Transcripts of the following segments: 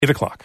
8 o'clock.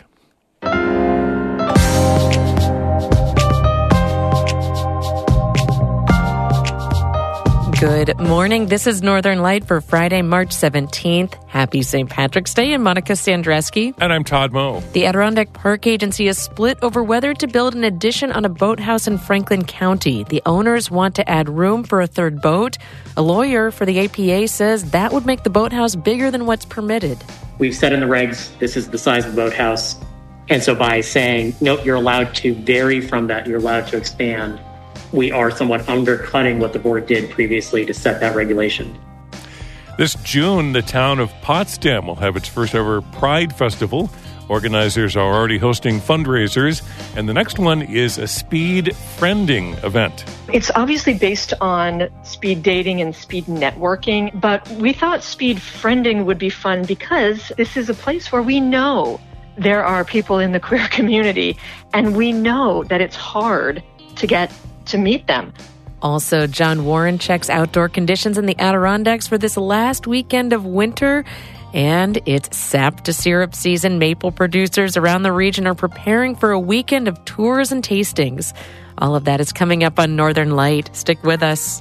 Good morning. This is Northern Light for Friday, March 17th. Happy St. Patrick's Day. I'm Monica Sandreski. And I'm Todd Moe. The Adirondack Park Agency is split over whether to build an addition on a boathouse in Franklin County. The owners want to add room for a third boat. A lawyer for the APA says that would make the boathouse bigger than what's permitted. We've said in the regs, this is the size of the boathouse. And so by saying, nope, you're allowed to vary from that, you're allowed to expand, we are somewhat undercutting what the board did previously to set that regulation. This June, the town of Potsdam will have its first ever Pride Festival. Organizers are already hosting fundraisers, and the next one is a speed friending event. It's obviously based on speed dating and speed networking, but we thought speed friending would be fun because this is a place where we know there are people in the queer community, and we know that it's hard to get to meet them. Also, John Warren checks outdoor conditions in the Adirondacks for this last weekend of winter. And it's sap to syrup season. Maple producers around the region are preparing for a weekend of tours and tastings. All of that is coming up on Northern Light. Stick with us.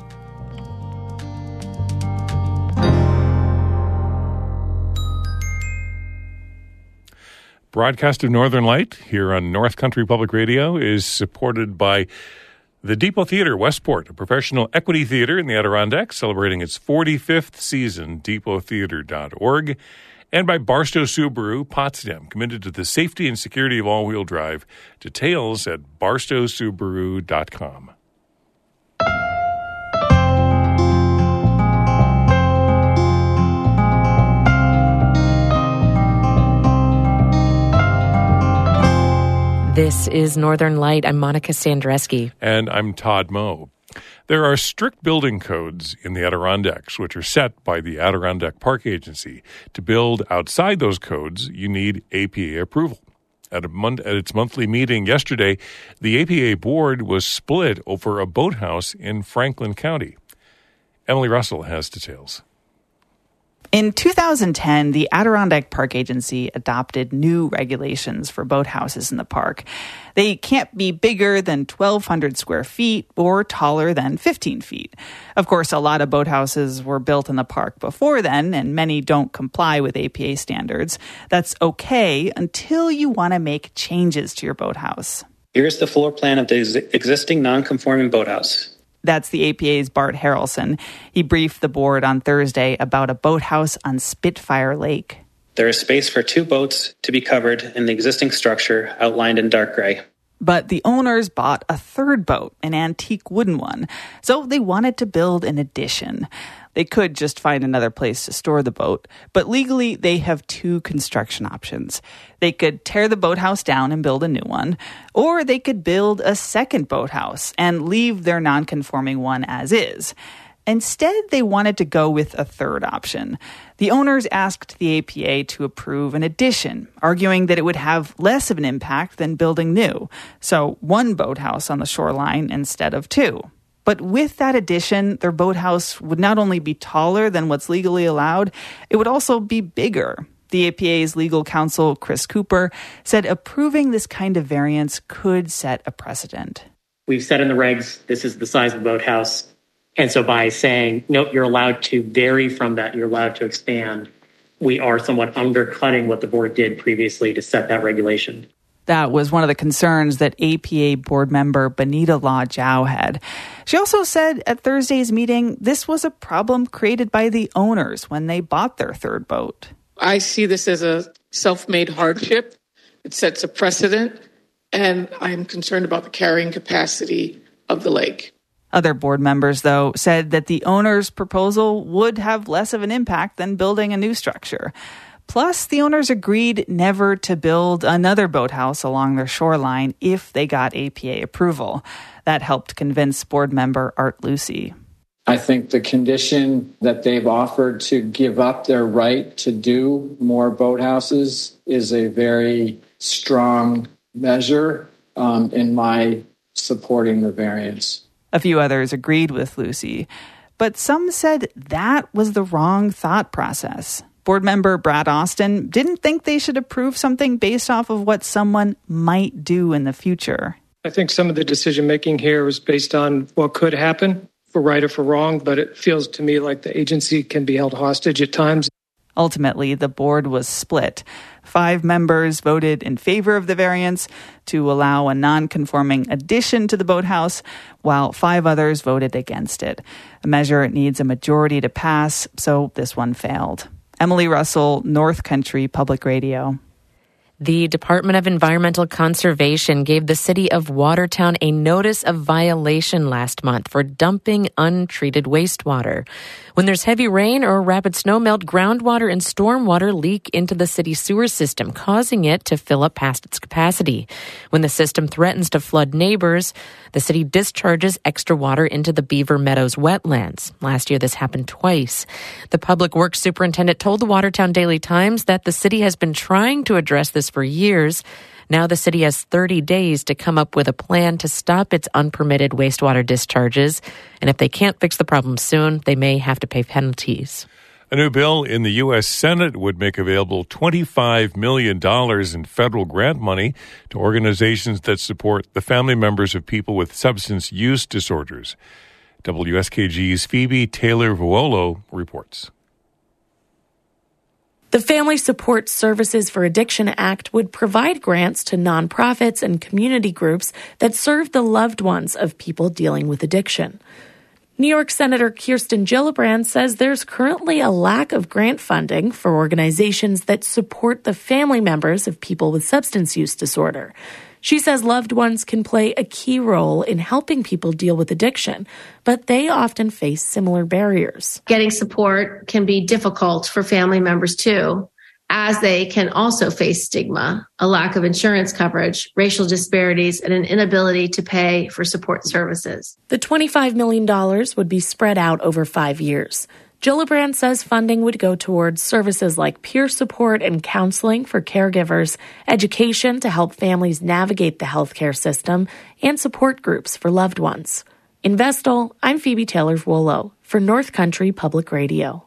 Broadcast of Northern Light here on North Country Public Radio is supported by the Depot Theatre, Westport, a professional equity theater in the Adirondacks, celebrating its 45th season, depottheatre.org, and by Barstow Subaru, Potsdam, committed to the safety and security of all-wheel drive. Details at barstowsubaru.com. This is Northern Light. I'm Monica Sandreski. And I'm Todd Moe. There are strict building codes in the Adirondacks, which are set by the Adirondack Park Agency. To build outside those codes, you need APA approval. At its monthly meeting yesterday, the APA board was split over a boathouse in Franklin County. Emily Russell has details. In 2010, the Adirondack Park Agency adopted new regulations for boathouses in the park. They can't be bigger than 1,200 square feet or taller than 15 feet. Of course, a lot of boathouses were built in the park before then, and many don't comply with APA standards. That's okay until you want to make changes to your boathouse. Here's the floor plan of the existing non-conforming boathouse. That's the APA's Bart Harrelson. He briefed the board on Thursday about a boathouse on Spitfire Lake. There is space for 2 boats to be covered in the existing structure outlined in dark gray. But the owners bought a third boat, an antique wooden one, so they wanted to build an addition. They could just find another place to store the boat, but legally they have 2 construction options. They could tear the boathouse down and build a new one, or they could build a second boathouse and leave their non-conforming one as is. Instead, they wanted to go with a third option. The owners asked the APA to approve an addition, arguing that it would have less of an impact than building new, so 1 boathouse on the shoreline instead of 2. But with that addition, their boathouse would not only be taller than what's legally allowed, it would also be bigger. The APA's legal counsel, Chris Cooper, said approving this kind of variance could set a precedent. We've said in the regs, this is the size of the boathouse. And so by saying, nope, you're allowed to vary from that, you're allowed to expand, we are somewhat undercutting what the board did previously to set that regulation. That was one of the concerns that APA board member Benita Law Zhao had. She also said at Thursday's meeting this was a problem created by the owners when they bought their third boat. I see this as a self-made hardship. It sets a precedent, and I'm concerned about the carrying capacity of the lake. Other board members, though, said that the owners' proposal would have less of an impact than building a new structure. Plus, the owners agreed never to build another boathouse along their shoreline if they got APA approval. That helped convince board member Art Lucy. I think the condition that they've offered to give up their right to do more boathouses is a very strong measure in my supporting the variance. A few others agreed with Lucy, but some said that was the wrong thought process. Board member Brad Austin didn't think they should approve something based off of what someone might do in the future. I think some of the decision-making here was based on what could happen, for right or for wrong, but it feels to me like the agency can be held hostage at times. Ultimately, the board was split. 5 members voted in favor of the variance to allow a non-conforming addition to the boathouse, while 5 others voted against it. A measure needs a majority to pass, so this one failed. Emily Russell, North Country Public Radio. The Department of Environmental Conservation gave the city of Watertown a notice of violation last month for dumping untreated wastewater. When there's heavy rain or rapid snowmelt, groundwater and stormwater leak into the city sewer system, causing it to fill up past its capacity. When the system threatens to flood neighbors, the city discharges extra water into the Beaver Meadows wetlands. Last year, this happened twice. The public works superintendent told the Watertown Daily Times that the city has been trying to address this for years. Now the city has 30 days to come up with a plan to stop its unpermitted wastewater discharges. And if they can't fix the problem soon, they may have to pay penalties. A new bill in the U.S. Senate would make available $25 million in federal grant money to organizations that support the family members of people with substance use disorders. WSKG's Phoebe Taylor-Vuolo reports. The Family Support Services for Addiction Act would provide grants to nonprofits and community groups that serve the loved ones of people dealing with addiction. New York Senator Kirsten Gillibrand says there's currently a lack of grant funding for organizations that support the family members of people with substance use disorder. She says loved ones can play a key role in helping people deal with addiction, but they often face similar barriers. Getting support can be difficult for family members too, as they can also face stigma, a lack of insurance coverage, racial disparities, and an inability to pay for support services. The $25 million would be spread out over 5 years. Gillibrand says funding would go towards services like peer support and counseling for caregivers, education to help families navigate the healthcare system, and support groups for loved ones. In Vestal, I'm Phoebe Taylor-Vuolo for North Country Public Radio.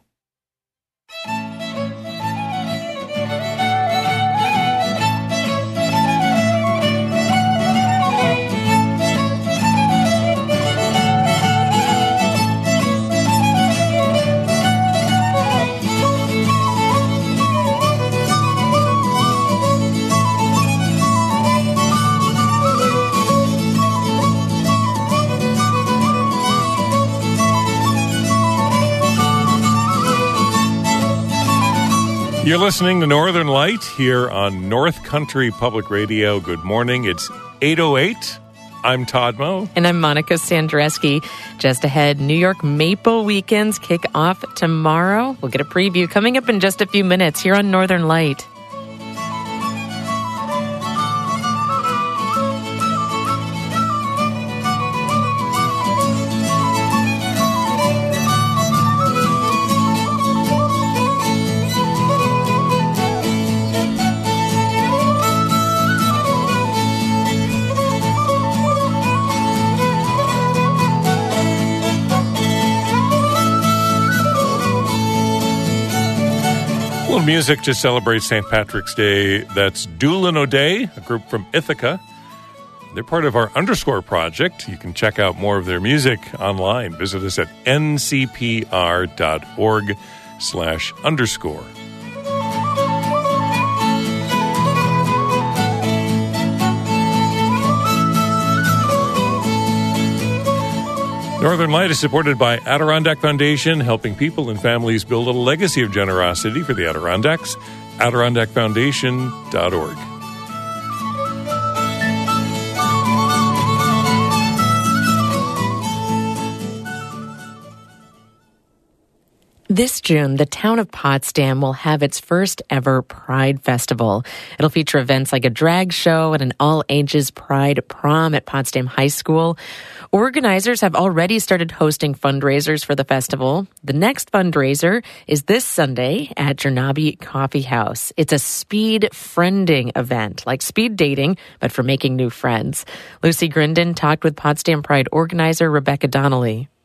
You're listening to Northern Light here on North Country Public Radio. Good morning. It's 8:08. I'm Todd Moe. And I'm Monica Sandreski. Just ahead, New York Maple Weekends kick off tomorrow. We'll get a preview coming up in just a few minutes here on Northern Light. Music to celebrate St. Patrick's Day. That's Doolin O'Day, a group from Ithaca. They're part of our Underscore project. You can check out more of their music online. Visit us at ncpr.org/underscore. Northern Light is supported by Adirondack Foundation, helping people and families build a legacy of generosity for the Adirondacks. AdirondackFoundation.org. This June, the town of Potsdam will have its first ever Pride Festival. It'll feature events like a drag show and an all-ages Pride prom at Potsdam High School. Organizers have already started hosting fundraisers for the festival. The next fundraiser is this Sunday at Jernaby Coffee House. It's a speed friending event, like speed dating, but for making new friends. Lucy Grindon talked with Potsdam Pride organizer Rebecca Donnelly.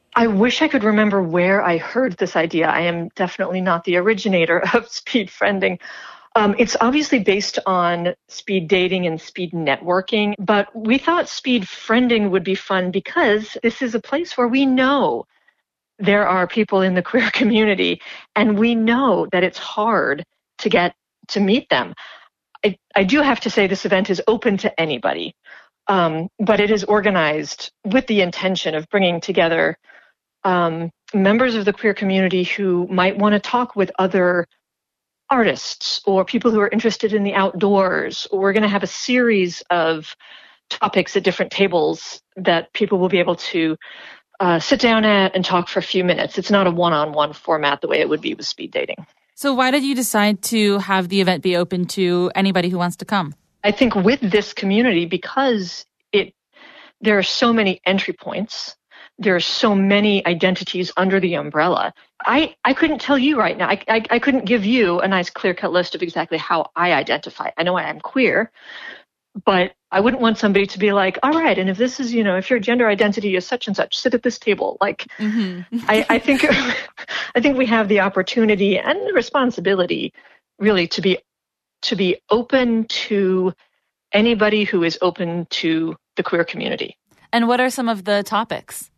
I wish I could remember where I heard this idea. I am definitely not the originator of speed friending. It's obviously based on speed dating and speed networking, but we thought speed friending would be fun because this is a place where we know there are people in the queer community, and we know that it's hard to get to meet them. I do have to say this event is open to anybody, but it is organized with the intention of bringing together members of the queer community who might want to talk with other artists or people who are interested in the outdoors. We're going to have a series of topics at different tables that people will be able to sit down at and talk for a few minutes. It's not a one-on-one format the way it would be with speed dating. So why did you decide to have the event be open to anybody who wants to come? I think with this community, because there are so many entry points, there are so many identities under the umbrella. I couldn't tell you right now. I couldn't give you a nice clear-cut list of exactly how I identify. I know I'm queer, but I wouldn't want somebody to be like, all right, and if this is, if your gender identity is such and such, sit at this table. Like, I think we have the opportunity and the responsibility really to be open to anybody who is open to the queer community. And what are some of the topics?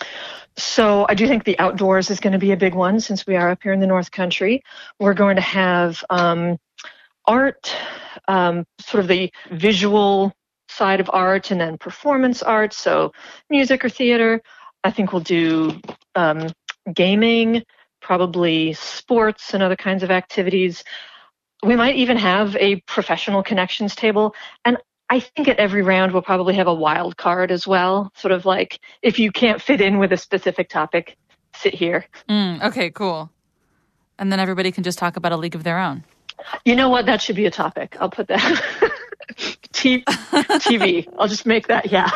So I do think the outdoors is going to be a big one since we are up here in the North Country. We're going to have art, sort of the visual side of art, and then performance art, so music or theater. I think we'll do gaming, probably sports and other kinds of activities. We might even have a professional connections table. And I think at every round we'll probably have a wild card as well, sort of like if you can't fit in with a specific topic, sit here. Okay, cool. And then everybody can just talk about a league of their own. You know what? That should be a topic. I'll put that. TV. I'll just make that, yeah.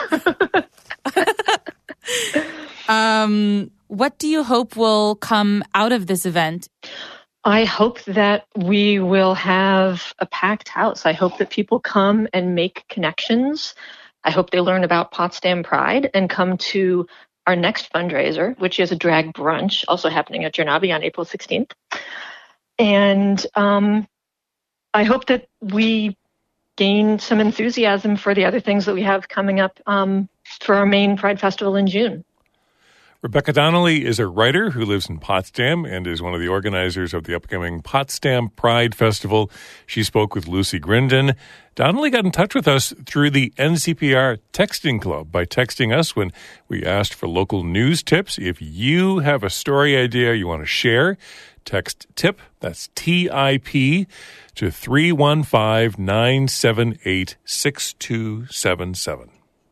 What do you hope will come out of this event? I hope that we will have a packed house. I hope that people come and make connections. I hope they learn about Potsdam Pride and come to our next fundraiser, which is a drag brunch, also happening at Jernabe on April 16th. And I hope that we gain some enthusiasm for the other things that we have coming up for our main Pride Festival in June. Rebecca Donnelly is a writer who lives in Potsdam and is one of the organizers of the upcoming Potsdam Pride Festival. She spoke with Lucy Grindon. Donnelly got in touch with us through the NCPR Texting Club by texting us when we asked for local news tips. If you have a story idea you want to share, text TIP, that's TIP, to 315-978-6277.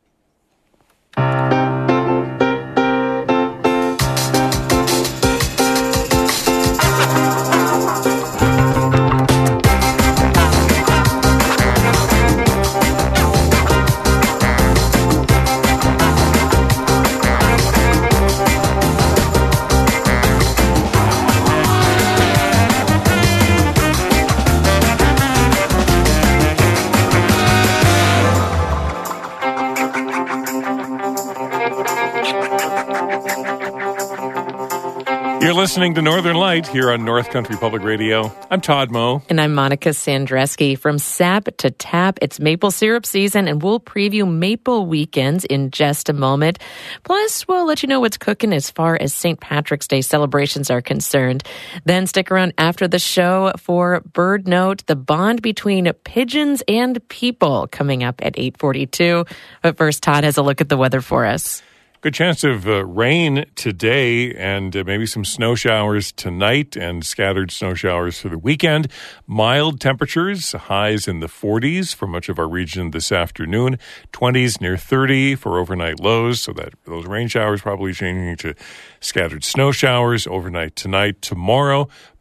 You're listening to Northern Light here on North Country Public Radio. I'm Todd Moe. And I'm Monica Sandreski. From sap to tap, it's maple syrup season, and we'll preview Maple Weekends in just a moment. Plus, we'll let you know what's cooking as far as St. Patrick's Day celebrations are concerned. Then stick around after the show for Bird Note, the bond between pigeons and people, coming up at 8:42. But first, Todd has a look at the weather for us. Good chance of rain today and maybe some snow showers tonight and scattered snow showers for the weekend. Mild temperatures, highs in the 40s for much of our region this afternoon. 20s near 30 for overnight lows, so that those rain showers probably changing to scattered snow showers overnight tonight. Tomorrow,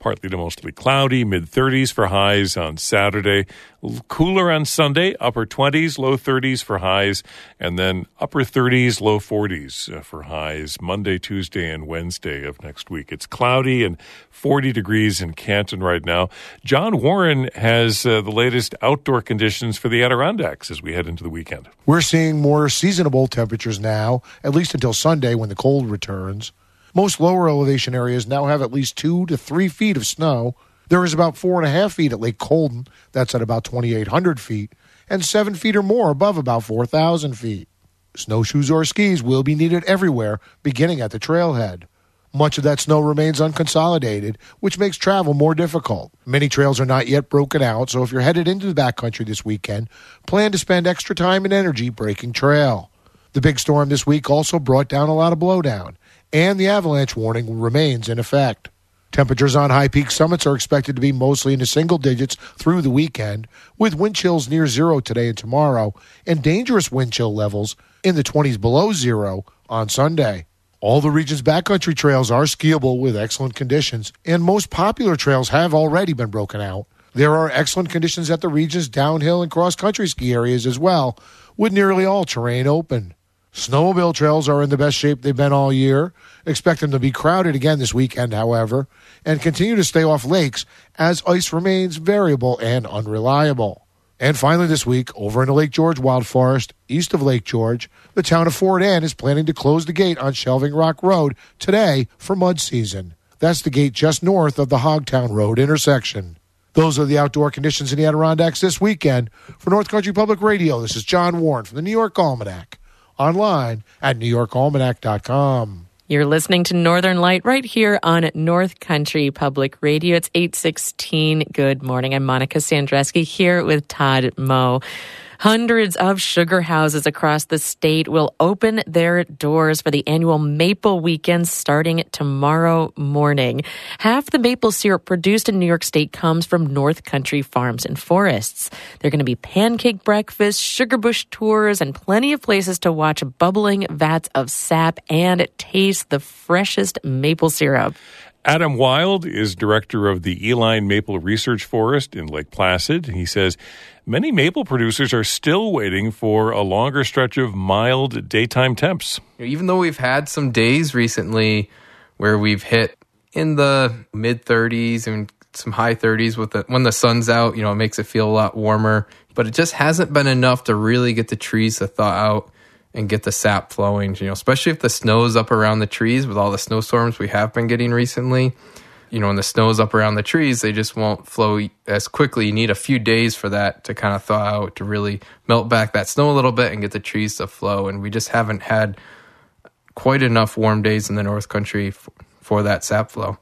partly to mostly cloudy, mid-30s for highs on Saturday. Cooler on Sunday, upper 20s, low 30s for highs, and then upper 30s, low 40s for highs Monday, Tuesday, and Wednesday of next week. It's cloudy and 40 degrees in Canton right now. John Warren has the latest outdoor conditions for the Adirondacks as we head into the weekend. We're seeing more seasonable temperatures now, at least until Sunday when the cold returns. Most lower elevation areas now have at least 2 to 3 feet of snow. There is about 4.5 feet at Lake Colden. That's at about 2,800 feet, and 7 feet or more above about 4,000 feet. Snowshoes or skis will be needed everywhere, beginning at the trailhead. Much of that snow remains unconsolidated, which makes travel more difficult. Many trails are not yet broken out, so if you're headed into the backcountry this weekend, plan to spend extra time and energy breaking trail. The big storm this week also brought down a lot of blowdown, and the avalanche warning remains in effect. Temperatures on high peak summits are expected to be mostly in the single digits through the weekend, with wind chills near zero today and tomorrow, and dangerous wind chill levels in the 20s below zero on Sunday. All the region's backcountry trails are skiable with excellent conditions, and most popular trails have already been broken out. There are excellent conditions at the region's downhill and cross-country ski areas as well, with nearly all terrain open. Snowmobile trails are in the best shape they've been all year. Expect them to be crowded again this weekend, however, and continue to stay off lakes as ice remains variable and unreliable. And finally this week, over in the Lake George Wild Forest, east of Lake George, the town of Fort Anne is planning to close the gate on Shelving Rock Road today for mud season. That's the gate just north of the Hogtown Road intersection. Those are the outdoor conditions in the Adirondacks this weekend. For North Country Public Radio, this is John Warren from the New York Almanac. Online at NewYorkAlmanac.com. You're listening to Northern Light right here on North Country Public Radio. It's 8:16. Good morning. I'm Monica Sandreski here with Todd Moe. Hundreds of sugar houses across the state will open their doors for the annual Maple Weekend starting tomorrow morning. Half the maple syrup produced in New York State comes from North Country Farms and Forests. There are going to be pancake breakfasts, sugar bush tours, and plenty of places to watch bubbling vats of sap and taste the freshest maple syrup. Adam Wild is director of the Eline Maple Research Forest in Lake Placid. He says many maple producers are still waiting for a longer stretch of mild daytime temps. Even though we've had some days recently where we've hit in the mid-30s and some high 30s when the sun's out, it makes it feel a lot warmer. But it just hasn't been enough to really get the trees to thaw out and get the sap flowing, especially if the snow's up around the trees with all the snowstorms we have been getting recently. When the snow's up around the trees, they just won't flow as quickly. You need a few days for that to kind of thaw out, to really melt back that snow a little bit and get the trees to flow. And we just haven't had quite enough warm days in the North Country for that sap flow.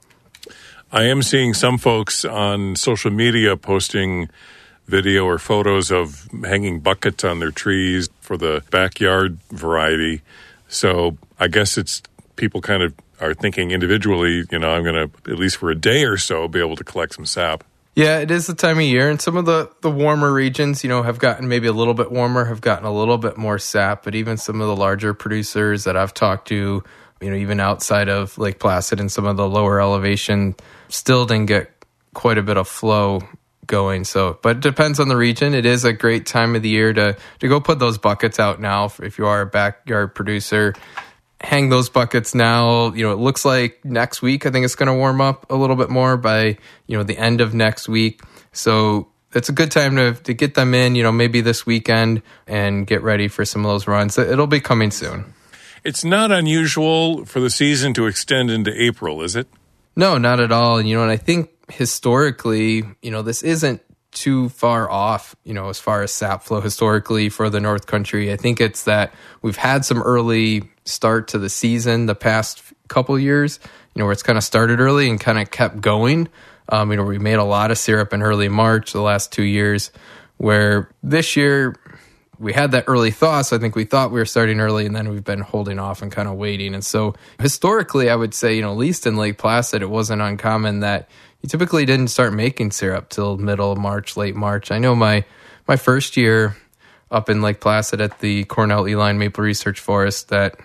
I am seeing some folks on social media posting video or photos of hanging buckets on their trees for the backyard variety. So I guess it's people kind of are thinking individually, I'm going to, at least for a day or so, be able to collect some sap. Yeah, it is the time of year. And some of the warmer regions, have gotten maybe a little bit warmer, have gotten a little bit more sap. But even some of the larger producers that I've talked to, even outside of Lake Placid and some of the lower elevation, still didn't get quite a bit of flow going. But it depends on the region. It is a great time of the year to go put those buckets out now. If you are a backyard producer, hang those buckets now. It looks like next week, I think it's going to warm up a little bit more by, the end of next week. So it's a good time to get them in, maybe this weekend and get ready for some of those runs. It'll be coming soon. It's not unusual for the season to extend into April, is it? No, not at all. And, and I think historically, this isn't too far off, as far as sap flow historically for the North Country. I think it's that we've had some early start to the season the past couple years, where it's kind of started early and kind of kept going. We made a lot of syrup in early March the last 2 years, where this year we had that early thaw. So I think we thought we were starting early, and then we've been holding off and kind of waiting. And so historically, I would say, at least in Lake Placid, it wasn't uncommon that you typically didn't start making syrup till middle of March, late March. I know my first year up in Lake Placid at the Cornell Eline Maple Research Forest that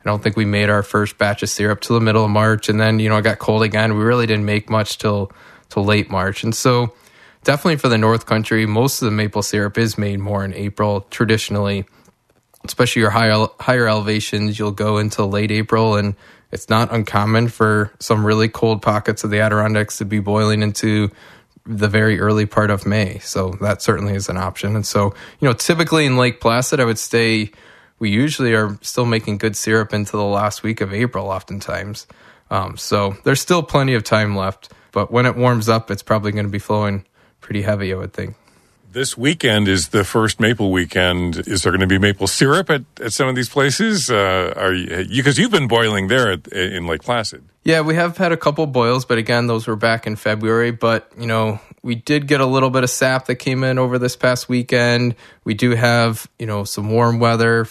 don't think we made our first batch of syrup till the middle of March. And then, it got cold again. We really didn't make much till late March. And so definitely for the North Country, most of the maple syrup is made more in April traditionally, especially your higher elevations. You'll go into late April, and it's not uncommon for some really cold pockets of the Adirondacks to be boiling into the very early part of May. So that certainly is an option. And so, typically in Lake Placid, I would say we usually are still making good syrup into the last week of April oftentimes. So there's still plenty of time left. But when it warms up, it's probably going to be flowing pretty heavy, I would think. This weekend is the first maple weekend. Is there going to be maple syrup at some of these places? Because you've been boiling there in Lake Placid. Yeah, we have had a couple boils, but again, those were back in February. But, we did get a little bit of sap that came in over this past weekend. We do have, some warm weather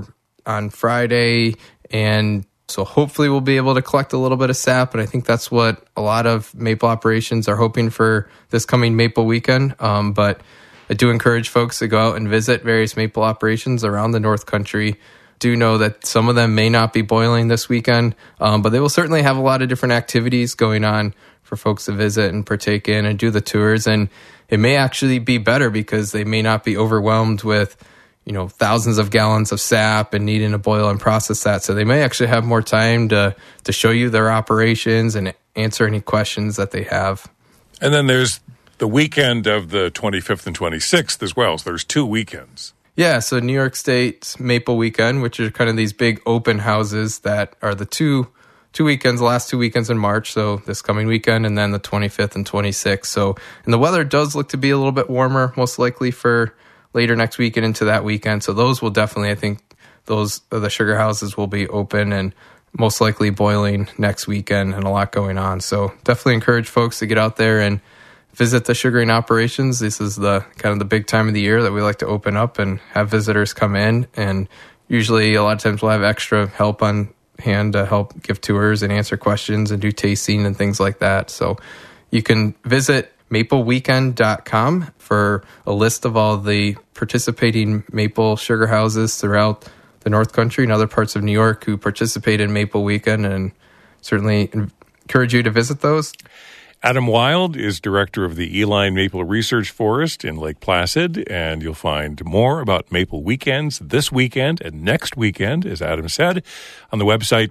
on Friday, and so hopefully we'll be able to collect a little bit of sap, and I think that's what a lot of maple operations are hoping for this coming maple weekend. But I do encourage folks to go out and visit various maple operations around the North Country. Do know that some of them may not be boiling this weekend, but they will certainly have a lot of different activities going on for folks to visit and partake in and do the tours. And it may actually be better because they may not be overwhelmed with thousands of gallons of sap and needing to boil and process that. So they may actually have more time to show you their operations and answer any questions that they have. And then there's the weekend of the 25th and 26th as well. So there's 2 weekends. Yeah, so New York State's Maple Weekend, which are kind of these big open houses that are the two weekends, the last 2 weekends in March, so this coming weekend, and then the 25th and 26th. So, and the weather does look to be a little bit warmer, most likely for later next week and into that weekend. So those will definitely, I think, the sugar houses will be open and most likely boiling next weekend, and a lot going on. So definitely encourage folks to get out there and visit the sugaring operations. This is the kind of the big time of the year that we like to open up and have visitors come in. And usually a lot of times we'll have extra help on hand to help give tours and answer questions and do tasting and things like that. So you can visit mapleweekend.com for a list of all the participating maple sugar houses throughout the North Country and other parts of New York who participate in Maple Weekend, and certainly encourage you to visit those. Adam Wild is director of the Eline Maple Research Forest in Lake Placid, and you'll find more about Maple Weekends this weekend and next weekend, as Adam said, on the website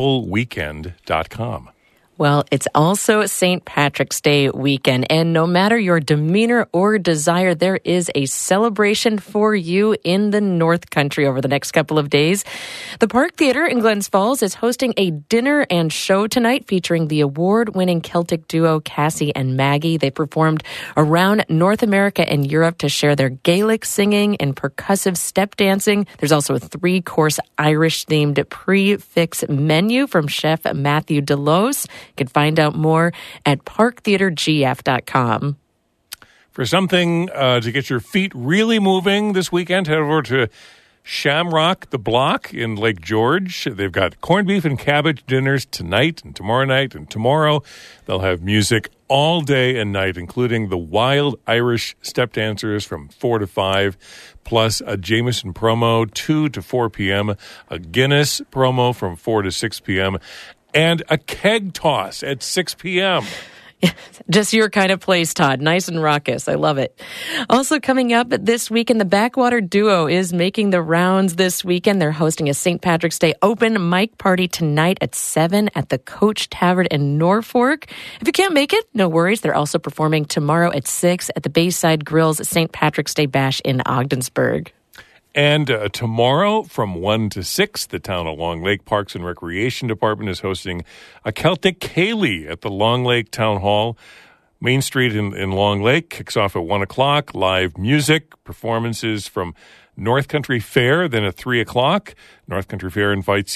mapleweekend.com. Well, it's also St. Patrick's Day weekend, and no matter your demeanor or desire, there is a celebration for you in the North Country over the next couple of days. The Park Theater in Glens Falls is hosting a dinner and show tonight featuring the award-winning Celtic duo Cassie and Maggie. They performed around North America and Europe to share their Gaelic singing and percussive step dancing. There's also a 3-course Irish-themed prix menu from Chef Matthew Delos. You can find out more at parktheatergf.com. For something to get your feet really moving this weekend, head over to Shamrock the Block in Lake George. They've got corned beef and cabbage dinners tonight and tomorrow night and tomorrow. They'll have music all day and night, including the Wild Irish Step Dancers from 4 to 5, plus a Jameson promo 2 to 4 p.m., a Guinness promo from 4 to 6 p.m., and a keg toss at 6 p.m. Just your kind of place, Todd. Nice and raucous. I love it. Also coming up this weekend, the Backwater Duo is making the rounds this weekend. They're hosting a St. Patrick's Day open mic party tonight at 7 at the Coach Tavern in Norfolk. If you can't make it, no worries. They're also performing tomorrow at 6 at the Bayside Grill's St. Patrick's Day Bash in Ogdensburg. And tomorrow from 1 to 6, the Town of Long Lake Parks and Recreation Department is hosting a Celtic Ceilidh at the Long Lake Town Hall. Main Street in Long Lake kicks off at 1 o'clock. Live music, performances from North Country Fair, then at 3 o'clock. North Country Fair invites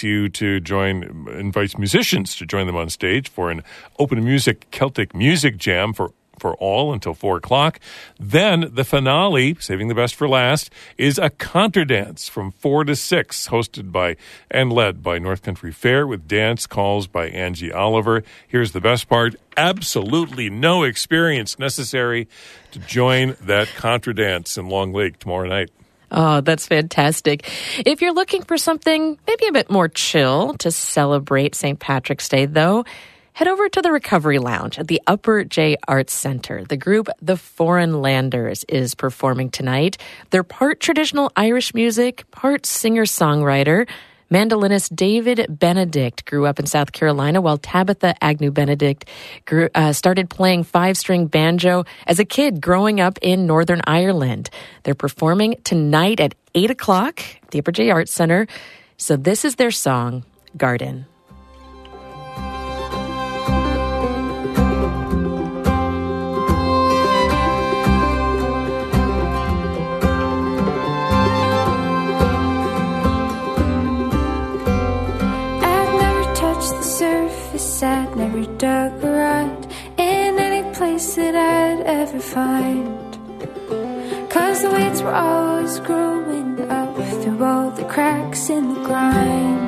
musicians to join them on stage for an open music Celtic music jam for all until 4 o'clock. Then the finale, saving the best for last, is a contra dance from 4 to 6, hosted by and led by North Country Fair with dance calls by Angie Oliver. Here's the best part. Absolutely no experience necessary to join that contra dance in Long Lake tomorrow night. Oh, that's fantastic. If you're looking for something maybe a bit more chill to celebrate St. Patrick's Day, though, head over to the Recovery Lounge at the Upper J Arts Center. The group The Foreign Landers is performing tonight. They're part traditional Irish music, part singer-songwriter. Mandolinist David Benedict grew up in South Carolina, while Tabitha Agnew Benedict started playing 5-string banjo as a kid growing up in Northern Ireland. They're performing tonight at 8 o'clock at the Upper J Arts Center. So this is their song, Garden. I'd never dug around in any place that I'd ever find, 'cause the weeds were always growing up through all the cracks in the grind.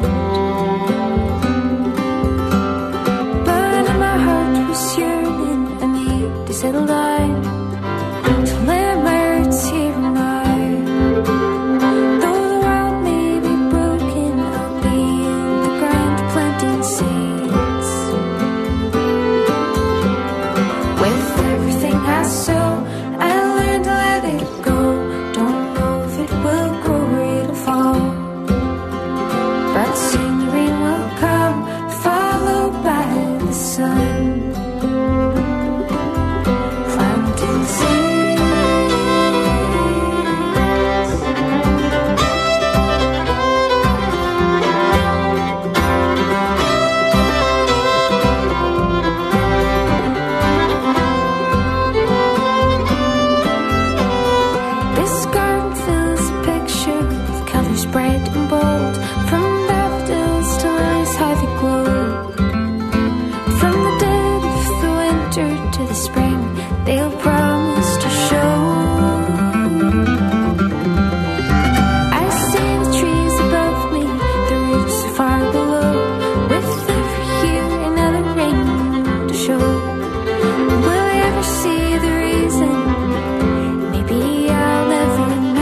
But in my heart was yearning, I need to settle down, to let my roots here and now. Though the world may be broken, I'll be in the ground planting seeds. So I learned to let it go. Don't know if it will grow or it'll fall, but soon the rain will come, followed by the sun. Planting seeds. Bright and bold, from daffodils to lilies how they glow. From the dead of the winter to the spring, they'll promise to show. I see the trees above me, the roots are far below, with every year another rain to show. Will I ever see the reason? Maybe I'll never know.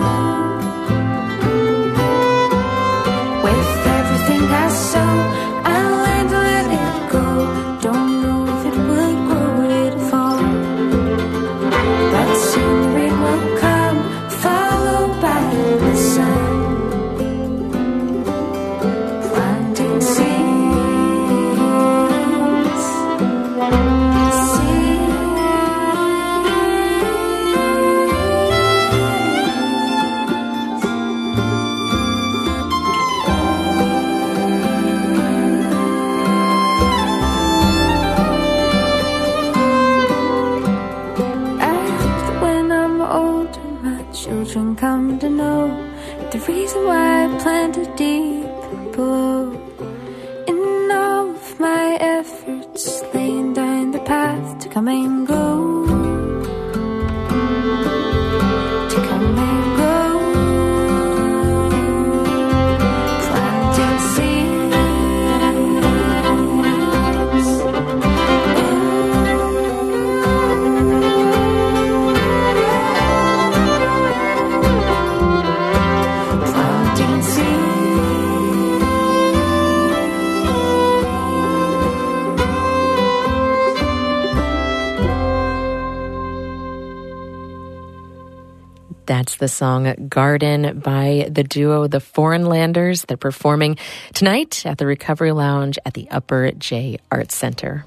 So I learned to let it go. Don't know if it will grow or it'll fall, but soon the rain will come, followed by the sun. Planting seeds. Children come to know the reason why I planted deep below. In all of my efforts, laying down the path to come and go. To come and go. Planting seeds. That's the song Garden by the duo The Foreign Landers. They're performing tonight at the Recovery Lounge at the Upper J Arts Center.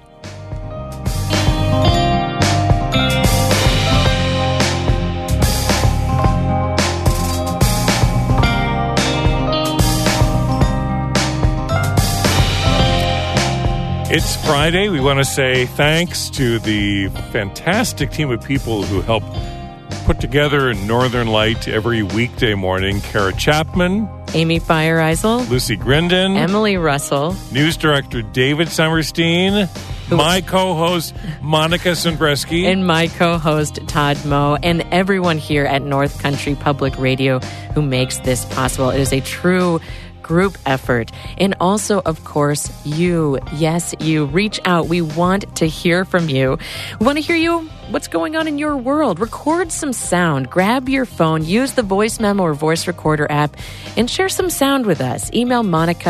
It's Friday. We want to say thanks to the fantastic team of people who help put together Northern Light every weekday morning. Kara Chapman, Amy Feiereisel, Lucy Grindon, Emily Russell, News Director David Summerstein, my co-host Monica Sundbreski, and my co-host Todd Moe, and everyone here at North Country Public Radio who makes this possible. It is a true group effort. And also, of course, you. Yes, you. Reach out. We want to hear from you. We want to hear you. What's going on in your world? Record some sound. Grab your phone, use the voice memo or voice recorder app, and share some sound with us. Email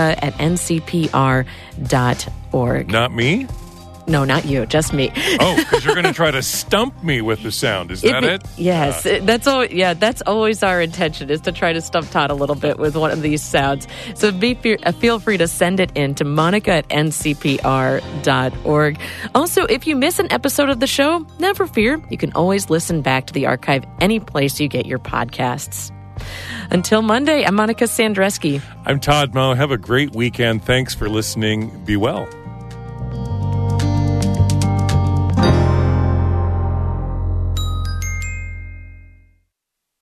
monica@ncpr.org. Not me? No, not you, just me. Oh, because you're going to try to stump me with the sound. Is that it? Yes. That's always our intention, is to try to stump Todd a little bit with one of these sounds. So feel free to send it in to monica@ncpr.org. Also, if you miss an episode of the show, never fear. You can always listen back to the archive any place you get your podcasts. Until Monday, I'm Monica Sandreski. I'm Todd Moe. Have a great weekend. Thanks for listening. Be well.